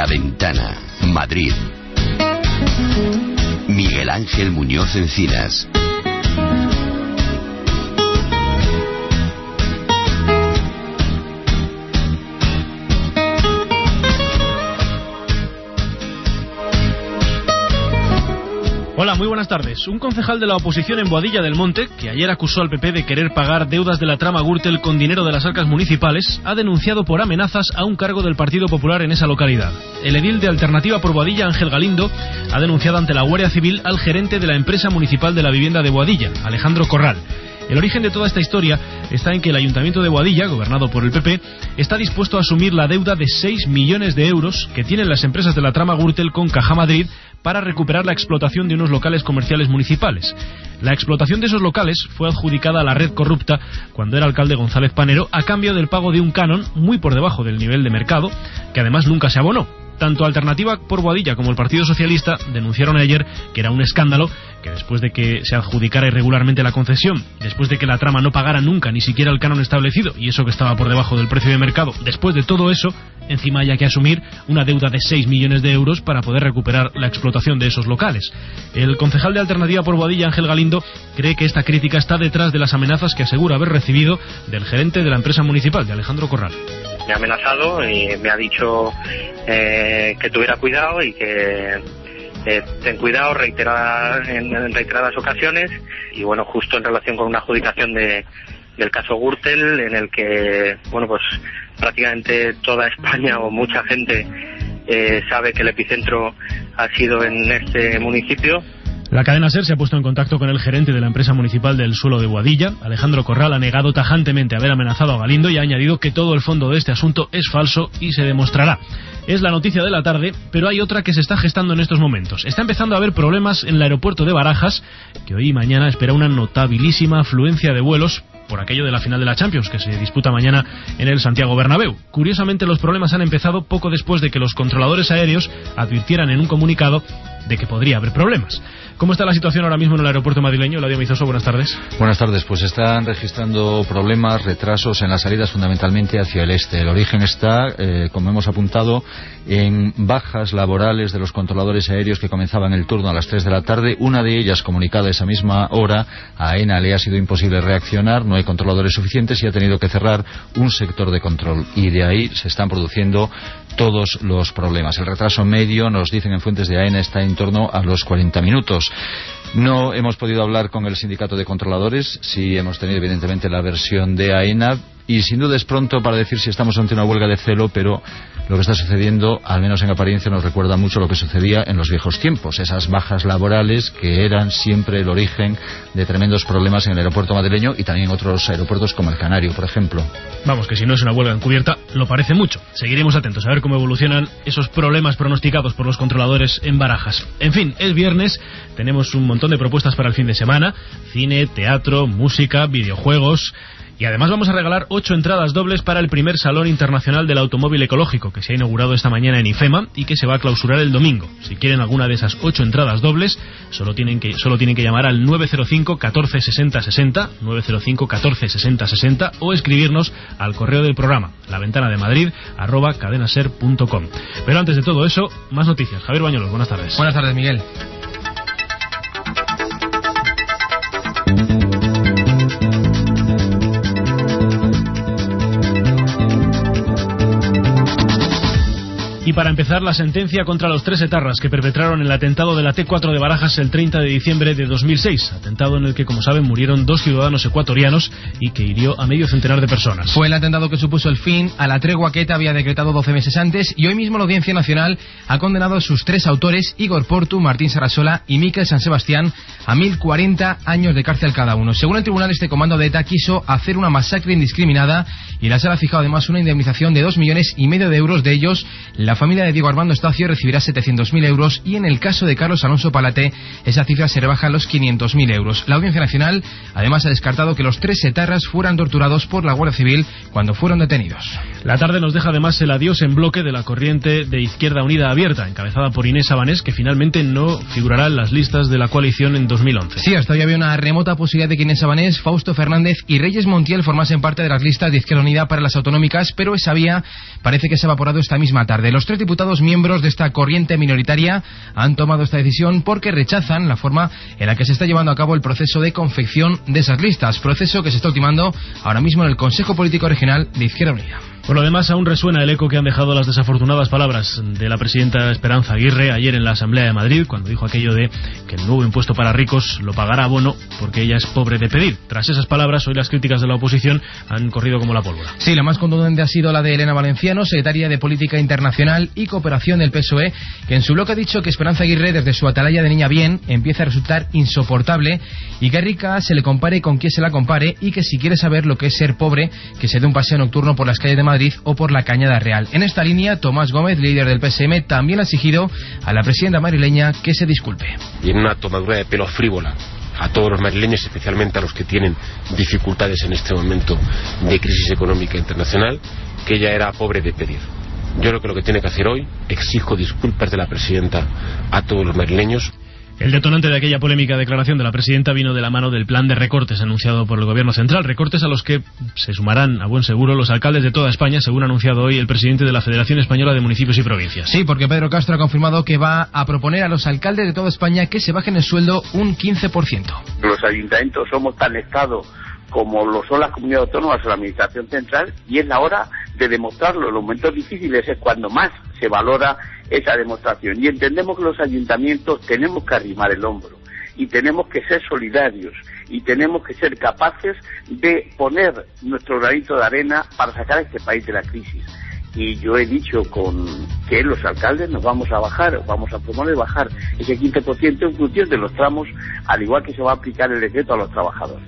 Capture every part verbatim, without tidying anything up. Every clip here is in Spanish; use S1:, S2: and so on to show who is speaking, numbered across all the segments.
S1: La Ventana, Madrid. Miguel Ángel Muñoz Encinas.
S2: Hola, muy buenas tardes. Un concejal de la oposición en Boadilla del Monte, que ayer acusó al P P de querer pagar deudas de la trama Gürtel con dinero de las arcas municipales, ha denunciado por amenazas a un cargo del Partido Popular en esa localidad. El edil de Alternativa por Boadilla, Ángel Galindo, ha denunciado ante la Guardia Civil al gerente de la empresa municipal de la vivienda de Boadilla, Alejandro Corral. El origen de toda esta historia está en que el Ayuntamiento de Boadilla, gobernado por el P P, está dispuesto a asumir la deuda de seis millones de euros que tienen las empresas de la trama Gürtel con Caja Madrid para recuperar la explotación de unos locales comerciales municipales. La explotación de esos locales fue adjudicada a la red corrupta cuando era alcalde González Panero a cambio del pago de un canon muy por debajo del nivel de mercado, que además nunca se abonó. Tanto Alternativa por Boadilla como el Partido Socialista denunciaron ayer que era un escándalo que después de que se adjudicara irregularmente la concesión, después de que la trama no pagara nunca ni siquiera el canon establecido, y eso que estaba por debajo del precio de mercado, después de todo eso, encima haya que asumir una deuda de seis millones de euros para poder recuperar la explotación de esos locales. El concejal de Alternativa por Boadilla, Ángel Galindo, cree que esta crítica está detrás de las amenazas que asegura haber recibido del gerente de la empresa municipal, de Alejandro Corral.
S3: Me ha amenazado y me ha dicho eh, que tuviera cuidado y que eh, ten cuidado reiteradas, en, en reiteradas ocasiones, y bueno, justo en relación con una adjudicación de, del caso Gürtel, en el que bueno pues prácticamente toda España o mucha gente eh, sabe que el epicentro ha sido en este municipio.
S2: La cadena SER se ha puesto en contacto con el gerente de la empresa municipal del suelo de Boadilla. Alejandro Corral ha negado tajantemente haber amenazado a Galindo y ha añadido que todo el fondo de este asunto es falso y se demostrará. Es la noticia de la tarde, pero hay otra que se está gestando en estos momentos. Está empezando a haber problemas en el aeropuerto de Barajas, que hoy y mañana espera una notabilísima afluencia de vuelos por aquello de la final de la Champions, que se disputa mañana en el Santiago Bernabéu. Curiosamente, los problemas han empezado poco después de que los controladores aéreos advirtieran en un comunicado de que podría haber problemas. ¿Cómo está la situación ahora mismo en el aeropuerto madrileño? Eladio Mizoso, buenas tardes.
S4: Buenas tardes. Pues están registrando problemas, retrasos en las salidas fundamentalmente hacia el este. El origen está, eh, como hemos apuntado, en bajas laborales de los controladores aéreos que comenzaban el turno a las tres de la tarde. Una de ellas, comunicada a esa misma hora, a AENA le ha sido imposible reaccionar, no hay controladores suficientes y ha tenido que cerrar un sector de control. Y de ahí se están produciendo todos los problemas. El retraso medio, nos dicen en fuentes de AENA, está en torno a los cuarenta minutos. No hemos podido hablar con el sindicato de controladores, sí hemos tenido evidentemente la versión de AENA, y sin duda es pronto para decir si estamos ante una huelga de celo, pero lo que está sucediendo, al menos en apariencia, nos recuerda mucho lo que sucedía en los viejos tiempos, esas bajas laborales que eran siempre el origen de tremendos problemas en el aeropuerto madrileño y también en otros aeropuertos como el Canario, por ejemplo.
S2: Vamos, que si no es una huelga encubierta, lo parece mucho. Seguiremos atentos a ver cómo evolucionan esos problemas pronosticados por los controladores en Barajas. En fin, es viernes, tenemos un montón de propuestas para el fin de semana: cine, teatro, música, videojuegos. Y además vamos a regalar ocho entradas dobles para el primer Salón Internacional del Automóvil Ecológico, que se ha inaugurado esta mañana en IFEMA y que se va a clausurar el domingo. Si quieren alguna de esas ocho entradas dobles, solo tienen que solo tienen que llamar al nueve cero cinco, catorce, sesenta, sesenta, nueve cero cinco, catorce, sesenta, sesenta, o escribirnos al correo del programa, laventanademadrid arroba cadenaser punto com. Pero antes de todo eso, más noticias. Javier Bañuelos, buenas tardes.
S5: Buenas tardes, Miguel.
S2: Y para empezar, la sentencia contra los tres etarras que perpetraron el atentado de la T cuatro de Barajas el treinta de diciembre de dos mil seis, atentado en el que, como saben, murieron dos ciudadanos ecuatorianos y que hirió a medio centenar de personas.
S5: Fue el atentado que supuso el fin a la tregua que ETA había decretado doce meses antes, y hoy mismo la Audiencia Nacional ha condenado a sus tres autores, Igor Portu, Martín Sarasola y Mikel San Sebastián, a mil cuarenta años de cárcel cada uno. Según el tribunal, este comando de ETA quiso hacer una masacre indiscriminada y la sala ha fijado además una indemnización de dos millones y medio de euros. De ellos, la familia de Diego Armando Estacio recibirá setecientos mil euros y en el caso de Carlos Alonso Palate esa cifra se rebaja a los quinientos mil euros. La Audiencia Nacional además ha descartado que los tres etarras fueran torturados por la Guardia Civil cuando fueron detenidos.
S2: La tarde nos deja además el adiós en bloque de la corriente de Izquierda Unida Abierta, encabezada por Inés Sabanés, que finalmente no figurará en las listas de la coalición en dos mil once.
S5: Sí, hasta hoy había una remota posibilidad de que Inés Sabanés, Fausto Fernández y Reyes Montiel formasen parte de las listas de Izquierda Unida para las autonómicas, pero esa vía parece que se ha evaporado esta misma tarde. Los Los tres diputados miembros de esta corriente minoritaria han tomado esta decisión porque rechazan la forma en la que se está llevando a cabo el proceso de confección de esas listas, proceso que se está ultimando ahora mismo en el Consejo Político Regional de Izquierda Unida.
S2: Por lo demás, aún resuena el eco que han dejado las desafortunadas palabras de la presidenta Esperanza Aguirre ayer en la Asamblea de Madrid, cuando dijo aquello de que el nuevo impuesto para ricos lo pagará Bono porque ella es pobre de pedir. Tras esas palabras, hoy las críticas de la oposición han corrido como la pólvora.
S5: Sí, la más contundente ha sido la de Elena Valenciano, secretaria de Política Internacional y Cooperación del P S O E, que en su bloque ha dicho que Esperanza Aguirre, desde su atalaya de niña bien, empieza a resultar insoportable y que a rica se le compare con quien se la compare, y que si quiere saber lo que es ser pobre, que se dé un paseo nocturno por las calles de Madrid o por la Cañada Real. En esta línea, Tomás Gómez, líder del P S M, también ha exigido a la presidenta madrileña que se disculpe.
S6: Y en una tomadura de pelo frívola a todos los madrileños, especialmente a los que tienen dificultades en este momento de crisis económica internacional, que ella era pobre de pedir. Yo creo que lo que tiene que hacer hoy, exijo disculpas de la presidenta a todos los madrileños.
S2: El detonante de aquella polémica declaración de la presidenta vino de la mano del plan de recortes anunciado por el Gobierno Central, recortes a los que se sumarán a buen seguro los alcaldes de toda España, según ha anunciado hoy el presidente de la Federación Española de Municipios y Provincias.
S5: Sí, porque Pedro Castro ha confirmado que va a proponer a los alcaldes de toda España que se bajen el sueldo un quince por ciento.
S7: Los ayuntamientos somos tan Estado como lo son las comunidades autónomas o la Administración Central, y es la hora de demostrarlo. En los momentos difíciles es cuando más se valora esa demostración, y entendemos que los ayuntamientos tenemos que arrimar el hombro y tenemos que ser solidarios y tenemos que ser capaces de poner nuestro granito de arena para sacar a este país de la crisis. Y yo he dicho con que los alcaldes nos vamos a bajar, vamos a proponer bajar ese quince por ciento en función de los tramos, al igual que se va a aplicar el decreto a los trabajadores.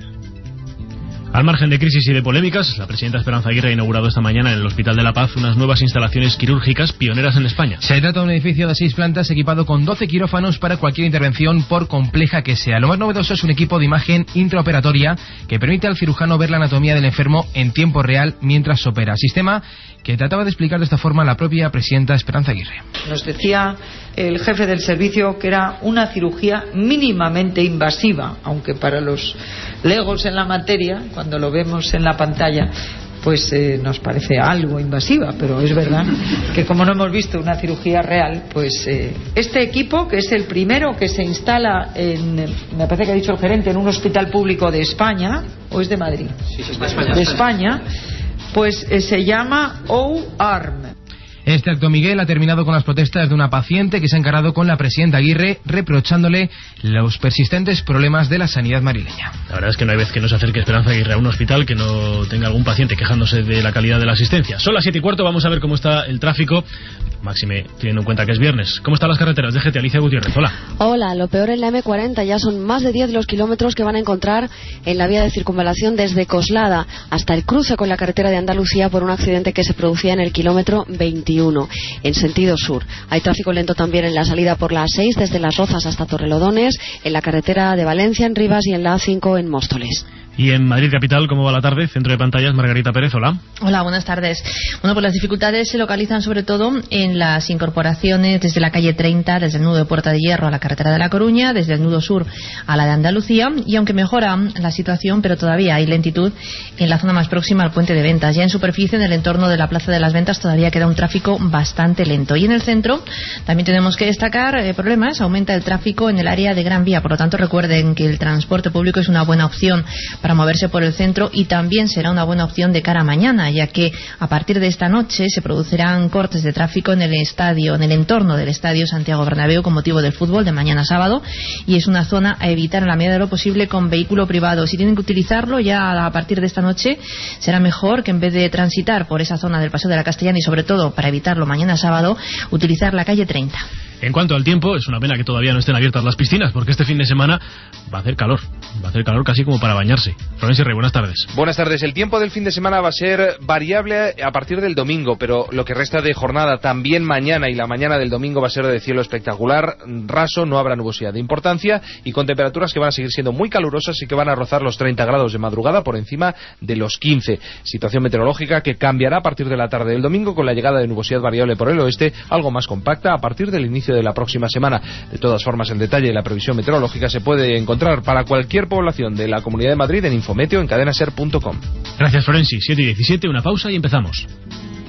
S2: Al margen de crisis y de polémicas, la presidenta Esperanza Aguirre ha inaugurado esta mañana en el Hospital de la Paz unas nuevas instalaciones quirúrgicas pioneras en España.
S5: Se trata de un edificio de seis plantas equipado con doce quirófanos para cualquier intervención, por compleja que sea. Lo más novedoso es un equipo de imagen intraoperatoria que permite al cirujano ver la anatomía del enfermo en tiempo real mientras opera. Sistema que trataba de explicar de esta forma la propia presidenta Esperanza Aguirre.
S8: Nos decía el jefe del servicio que era una cirugía mínimamente invasiva, aunque para los legos en la materia, cuando lo vemos en la pantalla, pues eh, nos parece algo invasiva, pero es verdad que como no hemos visto una cirugía real, pues eh, este equipo, que es el primero que se instala en, me parece que ha dicho el gerente, en un hospital público de España, o es de Madrid,
S9: sí, sí, de España,
S8: de España, pues eh, se llama O-Arm.
S5: Este acto, Miguel, ha terminado con las protestas de una paciente que se ha encarado con la presidenta Aguirre, reprochándole los persistentes problemas de la sanidad madrileña.
S2: La verdad es que no hay vez que no se acerque Esperanza Aguirre a un hospital que no tenga algún paciente quejándose de la calidad de la asistencia. Son las siete y cuarto, vamos a ver cómo está el tráfico, máxime teniendo en cuenta que es viernes. ¿Cómo están las carreteras? D G T, Alicia Gutiérrez, hola.
S10: Hola, lo peor en la eme cuarenta, ya son más de diez los kilómetros que van a encontrar en la vía de circunvalación desde Coslada hasta el cruce con la carretera de Andalucía por un accidente que se producía en el kilómetro veintiuno. En sentido sur. Hay tráfico lento también en la salida por la A seis desde Las Rozas hasta Torrelodones, en la carretera de Valencia en Rivas y en la A cinco en Móstoles.
S2: Y en Madrid capital, ¿cómo va la tarde? Centro de pantallas, Margarita Pérez, hola.
S11: Hola, buenas tardes. Bueno, pues las dificultades se localizan sobre todo en las incorporaciones desde la calle treinta, desde el nudo de Puerta de Hierro a la carretera de La Coruña, desde el nudo sur a la de Andalucía, y aunque mejora la situación, pero todavía hay lentitud en la zona más próxima al puente de Ventas. Ya en superficie, en el entorno de la Plaza de las Ventas, todavía queda un tráfico bastante lento. Y en el centro también tenemos que destacar eh, problemas. Aumenta el tráfico en el área de Gran Vía. Por lo tanto, recuerden que el transporte público es una buena opción para moverse por el centro, y también será una buena opción de cara a mañana, ya que a partir de esta noche se producirán cortes de tráfico en el estadio, en el entorno del estadio Santiago Bernabéu con motivo del fútbol de mañana sábado, y es una zona a evitar en la medida de lo posible con vehículo privado. Si tienen que utilizarlo ya a partir de esta noche, será mejor que en vez de transitar por esa zona del Paseo de la Castellana, y sobre todo para evitarlo mañana sábado, utilizar la calle treinta.
S2: En cuanto al tiempo, es una pena que todavía no estén abiertas las piscinas, porque este fin de semana va a hacer calor. Va a hacer calor casi como para bañarse. Florencio Rey, buenas tardes.
S12: Buenas tardes. El tiempo del fin de semana va a ser variable a partir del domingo, pero lo que resta de jornada, también mañana y la mañana del domingo, va a ser de cielo espectacular, raso, no habrá nubosidad de importancia, y con temperaturas que van a seguir siendo muy calurosas y que van a rozar los treinta grados de madrugada, por encima de los quince. Situación meteorológica que cambiará a partir de la tarde del domingo con la llegada de nubosidad variable por el oeste, algo más compacta a partir del inicio de la próxima semana. De todas formas, el detalle de la previsión meteorológica se puede encontrar para cualquier población de la Comunidad de Madrid en Infometeo en cadena ser punto com.
S2: Gracias, Florenci. siete y diecisiete, una pausa y empezamos.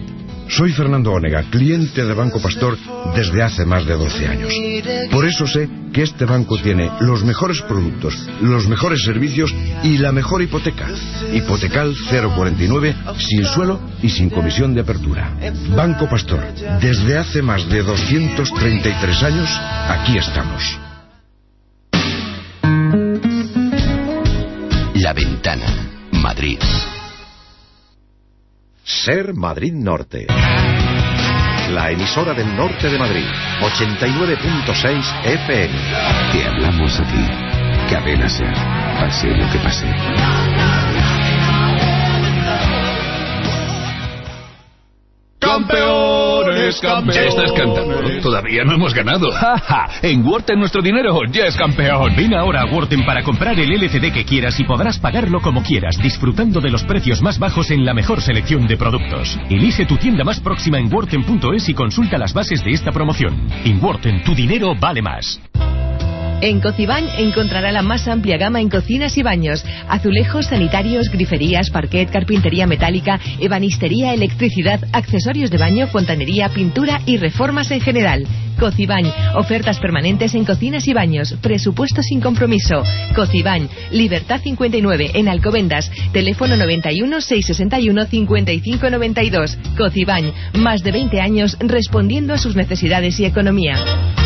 S9: Soy Fernando Onega, cliente de Banco Pastor desde hace más de doce años. Por eso sé que este banco tiene los mejores productos, los mejores servicios y la mejor hipoteca. Hipotecal cero cuarenta y nueve, sin suelo y sin comisión de apertura. Banco Pastor, desde hace más de doscientos treinta y tres años, aquí estamos.
S1: La Ventana, Madrid.
S13: Ser Madrid Norte. La emisora del norte de Madrid, ochenta y nueve punto seis F M.
S1: Te hablamos aquí. Cadena Ser. Pase lo que pase.
S14: ¡Campeones, campeones! Ya estás cantando. Todavía no hemos ganado. ¡Ja, ja! En Worten nuestro dinero ya es campeón.
S15: Ven ahora a Worten para comprar el L C D que quieras y podrás pagarlo como quieras, disfrutando de los precios más bajos en la mejor selección de productos. Elige tu tienda más próxima en worten punto es y consulta las bases de esta promoción. En Worten, tu dinero vale más.
S16: En Cocibañ encontrará la más amplia gama en cocinas y baños. Azulejos, sanitarios, griferías, parquet, carpintería metálica, ebanistería, electricidad, accesorios de baño, fontanería, pintura y reformas en general. Cocibañ, ofertas permanentes en cocinas y baños, presupuesto sin compromiso. Cocibañ, Libertad cincuenta y nueve en Alcobendas, teléfono noventa y uno, seiscientos sesenta y uno, cincuenta y cinco noventa y dos. Cocibañ, más de veinte años respondiendo a sus necesidades y economía.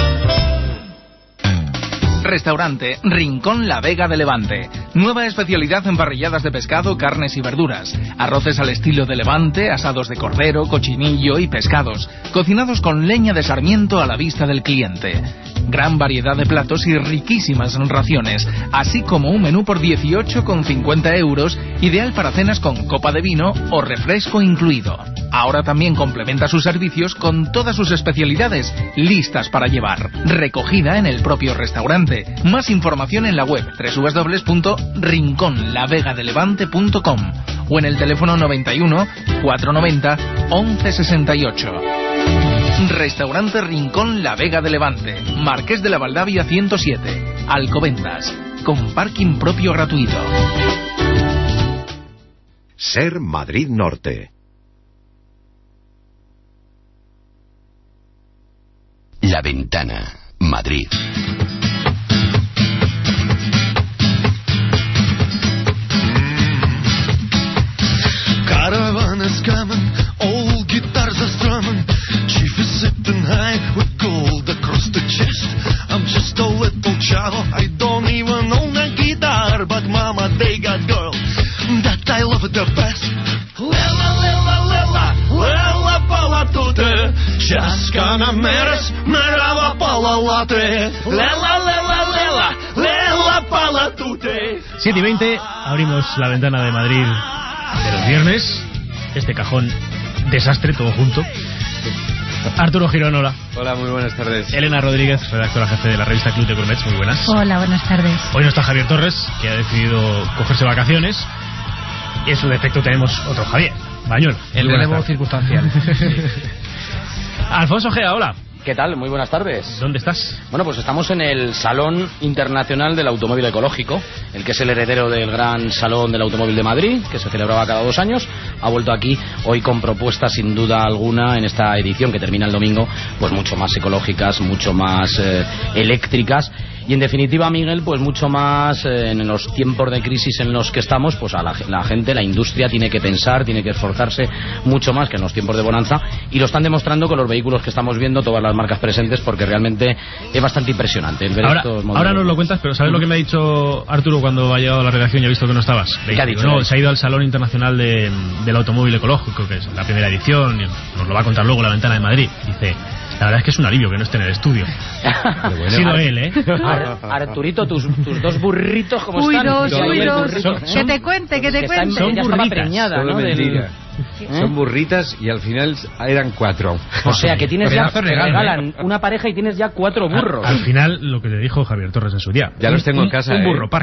S17: Restaurante Rincón La Vega de Levante. Nueva especialidad en parrilladas de pescado, carnes y verduras. Arroces al estilo de Levante, asados de cordero, cochinillo y pescados. Cocinados con leña de sarmiento a la vista del cliente. Gran variedad de platos y riquísimas raciones. Así como un menú por dieciocho con cincuenta euros, ideal para cenas con copa de vino o refresco incluido. Ahora también complementa sus servicios con todas sus especialidades listas para llevar. Recogida en el propio restaurante. Más información en la web doble u doble u doble u punto rincón la vega de levante punto com o en el teléfono noventa y uno, cuatrocientos noventa, once sesenta y ocho. Restaurante Rincón La Vega de Levante, Marqués de la Valdavia ciento siete, Alcobendas, con parking propio gratuito.
S13: Ser Madrid Norte.
S1: La Ventana, Madrid.
S18: Caravan is coming, old guitars are strumming. Chief is sitting high with gold across the chest. I'm just a little child, I don't even own a guitar, but mama, they got girl that I love the best. Lela, lela, lela, lela pala tute, chaskana meres, merava pala late. Lela, lela, lela, lela pala tute.
S2: siete y veinte, abrimos la ventana de Madrid de los viernes. Este cajón desastre, todo junto. Arturo Girón, hola.
S19: Hola, muy buenas tardes.
S2: Elena Rodríguez, redactora jefe de la revista Club de Gourmets, muy buenas.
S20: Hola, buenas tardes.
S2: Hoy no está Javier Torres, que ha decidido cogerse vacaciones. Y en su defecto tenemos otro Javier, Bañuelo.
S5: El relevo circunstancial.
S2: Alfonso Gea, hola.
S21: ¿Qué tal? Muy buenas tardes.
S2: ¿Dónde estás?
S21: Bueno, pues estamos en el Salón Internacional del Automóvil Ecológico, el que es el heredero del Gran Salón del Automóvil de Madrid, que se celebraba cada dos años. Ha vuelto aquí hoy con propuestas sin duda alguna en esta edición que termina el domingo, pues mucho más ecológicas, mucho más eh, eléctricas. Y en definitiva, Miguel, pues mucho más eh, en los tiempos de crisis en los que estamos, pues a la, la gente, la industria tiene que pensar, tiene que esforzarse mucho más que en los tiempos de bonanza, y lo están demostrando con los vehículos que estamos viendo, todas las marcas presentes, porque realmente es bastante impresionante el ver
S2: ahora,
S21: estos modelos.
S2: Ahora nos lo cuentas, pero ¿sabes lo que me ha dicho Arturo cuando ha llegado a la redacción y ha visto que no estabas?
S21: ¿Qué ha dicho?
S2: No, se ha ido al Salón Internacional de, del Automóvil Ecológico, que es la primera edición, y nos lo va a contar luego la Ventana de Madrid. Dice, la verdad es que es un alivio que no esté en el estudio. Bueno, ha sido él, ¿eh?
S21: Ar Arturito, tus, tus dos burritos, ¿cómo
S20: uy,
S21: están?
S20: Dos, uy, dos,
S19: son,
S20: que te cuente, que te
S21: que
S20: cuente.
S21: Son
S19: burritas,
S21: estaba preñada, ¿no?
S19: Mentira.
S21: ¿Eh?
S19: Son burritas y al final eran cuatro.
S21: O sea que tienes ya, te
S2: legal,
S21: regalan
S2: ¿eh?
S21: una pareja y tienes ya cuatro burros.
S2: Al, al final, lo que le dijo Javier Torres en su día.
S19: Ya
S2: un,
S19: los tengo en
S2: un,
S19: casa.
S2: Un
S19: ¿eh?
S2: burro park.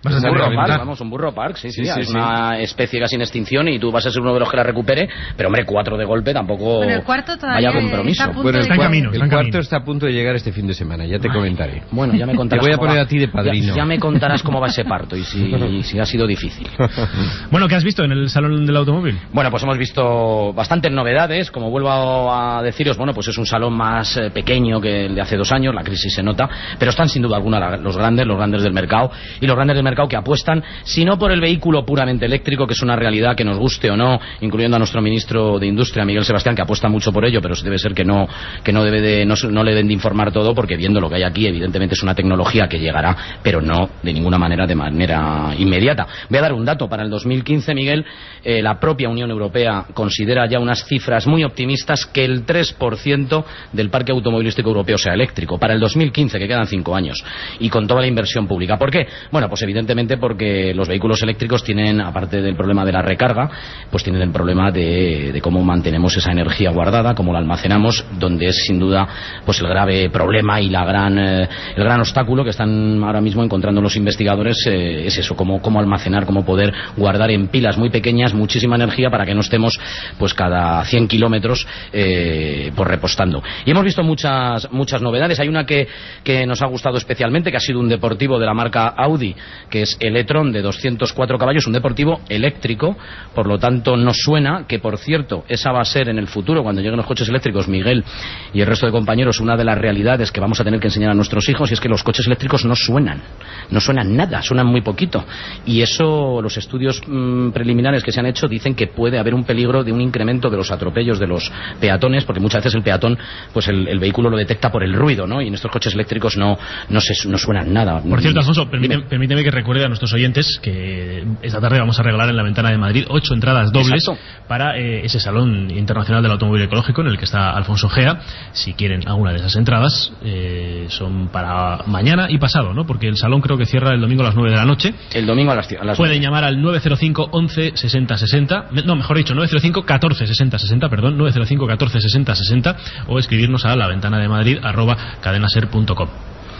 S21: Un burro park, vamos, un burro park, sí, sí,
S19: Sí, sí,
S21: es
S19: sí.
S21: una especie casi en extinción y tú vas a ser uno de los que la recupere, pero hombre, cuatro de golpe tampoco
S20: Bueno, el cuarto todavía
S21: vaya compromiso.
S20: está a punto
S19: Bueno, el,
S20: de- Está en
S19: cua-
S20: camino,
S19: el
S20: está en
S19: cuarto
S20: camino.
S19: está a punto de llegar este fin de semana, ya te comentaré.
S21: Bueno, ya me contarás
S19: Te voy a
S21: cómo
S19: poner
S21: va.
S19: a ti de padrino.
S21: Ya, ya me contarás cómo va ese parto y si, y si ha sido difícil.
S2: Bueno, ¿qué has visto en el Salón del Automóvil?
S21: Bueno, pues hemos visto bastantes novedades. Como vuelvo a deciros, bueno, pues es un salón más eh, pequeño que el de hace dos años, la crisis se nota, pero están sin duda alguna la- los grandes, los grandes del mercado, y los grandes del mercado que apuestan, si no por el vehículo puramente eléctrico, que es una realidad que nos guste o no, incluyendo a nuestro ministro de Industria, Miguel Sebastián, que apuesta mucho por ello, pero debe ser que no, que no debe de, no, se- no le deben de informar todo, porque viendo lo que hay aquí, evidentemente es una tecnología que llegará, pero no de ninguna manera de manera inmediata. Voy a dar un dato. Para el dos mil quince, Miguel, eh, la propia Unión Europea considera ya unas cifras muy optimistas que el tres por ciento del parque automovilístico europeo sea eléctrico. Para el dos mil quince, que quedan cinco años, y con toda la inversión pública. ¿Por qué? Bueno, pues evidentemente porque los vehículos eléctricos tienen, aparte del problema de la recarga, pues tienen el problema de, de cómo mantenemos esa energía guardada, cómo la almacenamos, donde es sin duda pues el grave problema y la gran, eh, el gran obstáculo que están ahora mismo encontrando los investigadores, eh, es eso, cómo, cómo almacenar, cómo poder guardar en pilas muy pequeñas muchísima energía para que no estemos pues cada cien kilómetros eh, pues repostando. Y hemos visto muchas muchas novedades. Hay una que, que nos ha gustado especialmente, que ha sido un deportivo de la marca Audi, que es el e-tron de doscientos cuatro caballos, un deportivo eléctrico, por lo tanto no suena, que por cierto, esa va a ser en el futuro, cuando lleguen los coches eléctricos, Miguel y el resto de compañeros, una de las realidades que vamos a tener que enseñar a nuestros hijos, y es que los coches eléctricos no suenan, no suenan nada, suenan muy poquito, y eso, los estudios mmm, preliminares que se han hecho dicen que puede haber un peligro de un incremento de los atropellos de los peatones, porque muchas veces el peatón, pues el, el vehículo lo detecta por el ruido, ¿no? Y en estos coches eléctricos no, no, se, no suenan nada.
S2: Por cierto, Alfonso, permíteme, permíteme que recuerde a nuestros oyentes que esta tarde vamos a regalar en la Ventana de Madrid ocho entradas dobles. Exacto. Para eh, ese Salón Internacional del Automóvil Ecológico en el que está Alfonso Gea. Si quieren alguna de esas entradas, eh, son para mañana y pasado, ¿no? Porque el salón creo que cierra el domingo a las nueve de la noche.
S21: El domingo a las, a las
S2: Pueden llamar al nueve cero cinco once sesenta sesenta, no, mejor dicho, nueve cero cinco catorce sesenta sesenta, perdón, nueve cero cinco catorce sesenta sesenta, o escribirnos a la ventana de Madrid arroba cadenaser punto com.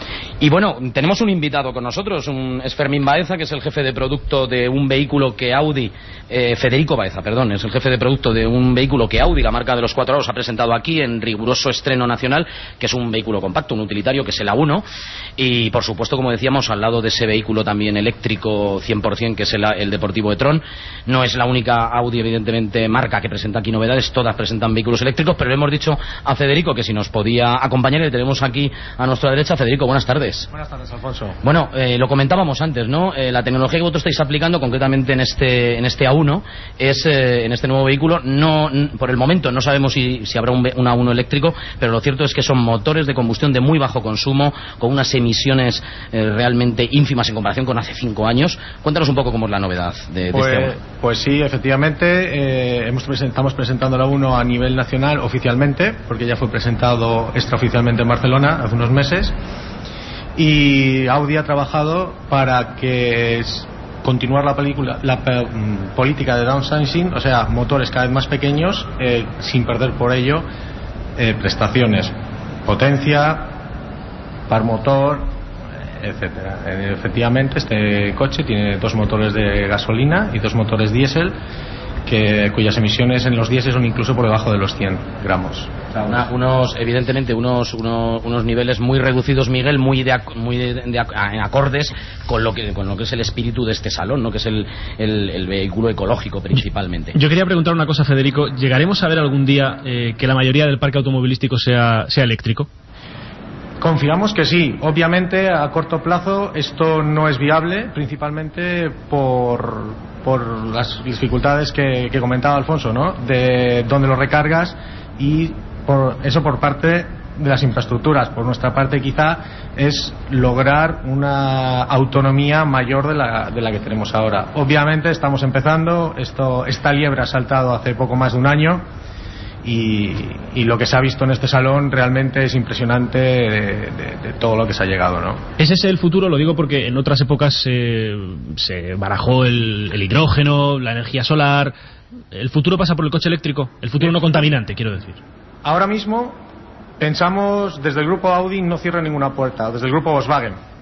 S21: Y bueno, tenemos un invitado con nosotros, un, es Fermín Baeza, que es el jefe de producto de un vehículo que Audi, eh, Federico Baeza, perdón, es el jefe de producto de un vehículo que Audi, la marca de los cuatro aros, ha presentado aquí en riguroso estreno nacional, que es un vehículo compacto, un utilitario, que es el A uno, y por supuesto, como decíamos, al lado de ese vehículo también eléctrico cien por ciento, que es el, el deportivo e-tron. No es la única Audi, evidentemente, marca que presenta aquí novedades, todas presentan vehículos eléctricos, pero le hemos dicho a Federico que si nos podía acompañar, le tenemos aquí a nuestra derecha. Federico, buenas tardes.
S3: Buenas tardes, Alfonso.
S21: Bueno, eh, lo comentábamos antes, ¿no? Eh, la tecnología que vosotros estáis aplicando concretamente en este en este A uno es eh, en este nuevo vehículo, no n- por el momento no sabemos si, si habrá un, un A uno eléctrico, pero lo cierto es que son motores de combustión de muy bajo consumo, con unas emisiones eh, realmente ínfimas en comparación con hace cinco años. Cuéntanos un poco cómo es la novedad de, de
S3: Pues,
S21: este A uno.
S3: pues sí, efectivamente, eh, hemos presen- estamos presentando el A uno a nivel nacional oficialmente, porque ya fue presentado extraoficialmente en Barcelona hace unos meses. Y Audi ha trabajado para que es continuar la película la pe- mm, política de downsizing, o sea, motores cada vez más pequeños, eh, sin perder por ello eh, prestaciones, potencia, par motor, etcétera. Eh, efectivamente, este coche tiene dos motores de gasolina y dos motores diésel, que cuyas emisiones en los diésel son incluso por debajo de los cien gramos.
S21: O sea, una- unos, evidentemente, unos, unos, unos niveles muy reducidos, Miguel, muy de, ac- muy de, de ac- en acordes con lo que con lo que es el espíritu de este salón, ¿no? Que es el, el, el vehículo ecológico principalmente.
S2: Yo quería preguntar una cosa, Federico. ¿Llegaremos a ver algún día eh, que la mayoría del parque automovilístico sea, sea eléctrico?
S3: Confiamos que sí. Obviamente, a corto plazo esto no es viable, principalmente por, por las dificultades que, que comentaba Alfonso, ¿no? De dónde lo recargas, y por eso por parte de las infraestructuras. Por nuestra parte, quizá es lograr una autonomía mayor de la, de la que tenemos ahora. Obviamente estamos empezando. Esto, esta liebre ha saltado hace poco más de un año. Y, y lo que se ha visto en este salón realmente es impresionante de, de, de todo lo que se ha llegado, ¿no?
S2: ¿Es ese el futuro? Lo digo porque en otras épocas eh, se barajó el, el hidrógeno, la energía solar. ¿El futuro pasa por el coche eléctrico? El futuro no contaminante, quiero decir.
S3: Ahora mismo pensamos, desde el grupo Audi no cierra ninguna puerta, desde el grupo Volkswagen.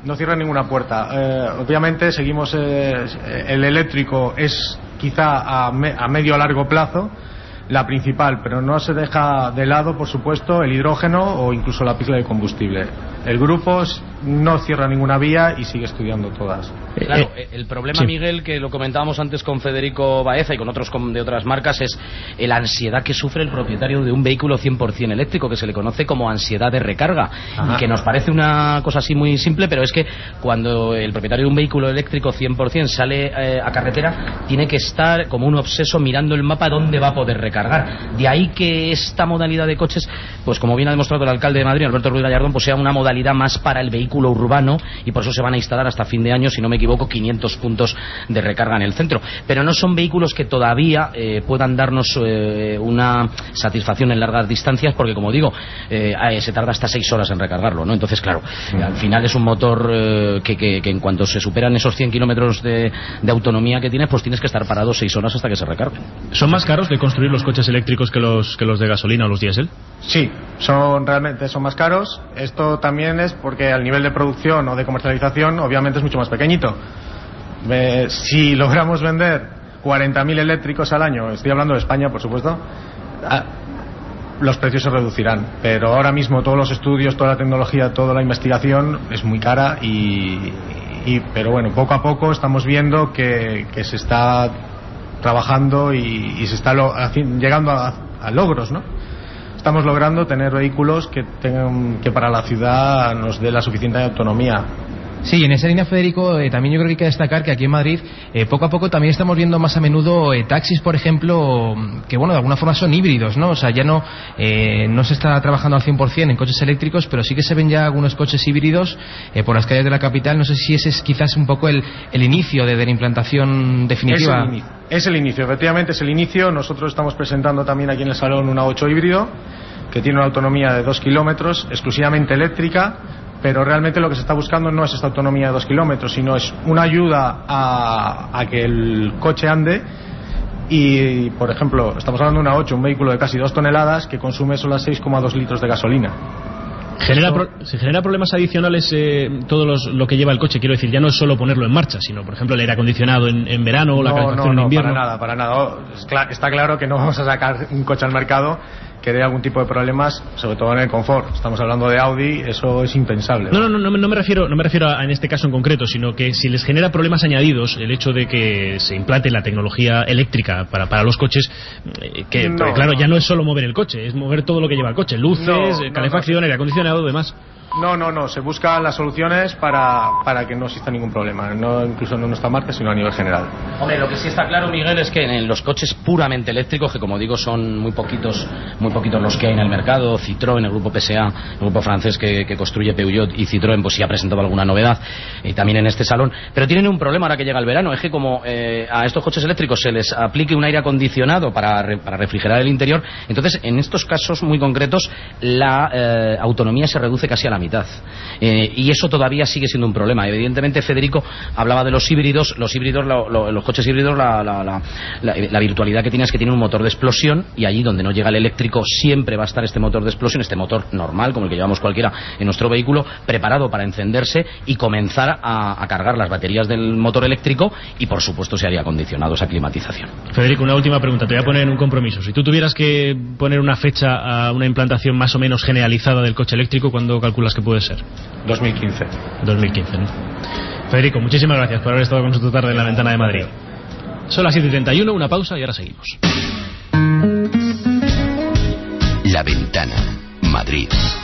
S3: no cierran ninguna puerta. Eh, obviamente seguimos, eh, el eléctrico es quizá a, me, a medio a largo plazo la principal, pero no se deja de lado, por supuesto, el hidrógeno o incluso la pila de combustible. El grupo no cierra ninguna vía y sigue estudiando todas.
S21: Claro, el problema, sí, Miguel, que lo comentábamos antes con Federico Baeza y con otros de otras marcas, es la ansiedad que sufre el propietario de un vehículo cien por ciento eléctrico, que se le conoce como ansiedad de recarga. Ajá. Y que nos parece una cosa así muy simple, pero es que cuando el propietario de un vehículo eléctrico cien por ciento sale eh, a carretera, tiene que estar como un obseso mirando el mapa dónde va a poder recargar. De ahí que esta modalidad de coches, pues como bien ha demostrado el alcalde de Madrid, Alberto Ruiz Gallardón, pues sea una modalidad más para el vehículo urbano, y por eso se van a instalar hasta fin de año, si no me equivoco, quinientos puntos de recarga en el centro. Pero no son vehículos que todavía eh, puedan darnos eh, una satisfacción en largas distancias, porque como digo, eh, se tarda hasta seis horas en recargarlo, ¿no? Entonces, claro, eh, al final es un motor eh, que, que, que en cuanto se superan esos cien kilómetros de, de autonomía que tiene, pues tienes que estar parado seis horas hasta que se recargue.
S2: ¿Son más caros de construir los coches eléctricos que los, que los de gasolina o los diésel?
S3: Sí, son realmente son más caros. Esto también es porque al nivel de producción o de comercialización obviamente es mucho más pequeñito. Eh, si logramos vender cuarenta mil eléctricos al año, estoy hablando de España, por supuesto, ah, los precios se reducirán. Pero ahora mismo todos los estudios, toda la tecnología, toda la investigación es muy cara y, y pero bueno, poco a poco estamos viendo que, que se está trabajando y, y se está lo, llegando a, a logros, ¿no? Estamos logrando tener vehículos que tengan, que para la ciudad nos dé la suficiente autonomía.
S5: Sí, en esa línea, Federico, eh, también yo creo que hay que destacar que aquí en Madrid eh, poco a poco también estamos viendo más a menudo eh, taxis, por ejemplo, que bueno, de alguna forma son híbridos, ¿no? O sea, ya no eh, no se está trabajando al cien por ciento en coches eléctricos, pero sí que se ven ya algunos coches híbridos eh, por las calles de la capital. No sé si ese es quizás un poco el, el inicio de, de la implantación definitiva.
S3: Es el inicio, es el inicio, efectivamente es el inicio. Nosotros estamos presentando también aquí en el salón una ocho híbrido que tiene una autonomía de dos kilómetros, exclusivamente eléctrica. Pero realmente lo que se está buscando no es esta autonomía de dos kilómetros, sino es una ayuda a, a que el coche ande. Y, por ejemplo, estamos hablando de una ocho, un vehículo de casi dos toneladas que consume solo seis coma dos litros de gasolina.
S2: Genera pro, ¿Se genera problemas adicionales eh, todo los, lo que lleva el coche? Quiero decir, ya no es solo ponerlo en marcha, sino, por ejemplo, el aire acondicionado en, en verano o la
S3: no,
S2: calefacción
S3: no, no,
S2: en invierno.
S3: No, para nada, para nada. Está claro que no vamos a sacar un coche al mercado que dé algún tipo de problemas, sobre todo en el confort. Estamos hablando de Audi, eso es impensable.
S2: No, no, no, no, no me refiero, no me refiero a en este caso en concreto, sino que si les genera problemas añadidos el hecho de que se implante la tecnología eléctrica para, para los coches, que no, claro, no. ya no es solo mover el coche, es mover todo lo que lleva el coche, luces, no, calefacción, no, no. aire acondicionado, demás.
S3: No, no, no, se buscan las soluciones para, para que no exista ningún problema, no incluso no en nuestra marca, sino a nivel general.
S21: Hombre, lo que sí está claro, Miguel, es que en los coches puramente eléctricos, que como digo son muy poquitos muy poquitos los que hay en el mercado, Citroën, el grupo P S A, el grupo francés que, que construye Peugeot, y Citroën pues sí ha presentado alguna novedad eh, también en este salón, pero tienen un problema ahora que llega el verano, es que como eh, a estos coches eléctricos se les aplique un aire acondicionado para, re, para refrigerar el interior, entonces en estos casos muy concretos la eh, autonomía se reduce casi a la mitad. Eh, y eso todavía sigue siendo un problema. Evidentemente, Federico hablaba de los híbridos. Los híbridos, lo, lo, los coches híbridos, la, la, la, la, la virtualidad que tiene es que tiene un motor de explosión, y allí donde no llega el eléctrico siempre va a estar este motor de explosión, este motor normal, como el que llevamos cualquiera en nuestro vehículo, preparado para encenderse y comenzar a, a cargar las baterías del motor eléctrico, y por supuesto se haría acondicionado, esa climatización.
S2: Federico, una última pregunta. Te voy a poner en un compromiso. Si tú tuvieras que poner una fecha a una implantación más o menos generalizada del coche eléctrico, ¿cuándo calculas que puede ser?
S3: dos mil quince.
S2: dos mil quince, ¿no? Federico, muchísimas gracias por haber estado con nosotros tarde en la ventana de Madrid. Son las siete y treinta y uno, una pausa y ahora seguimos.
S1: La Ventana, Madrid.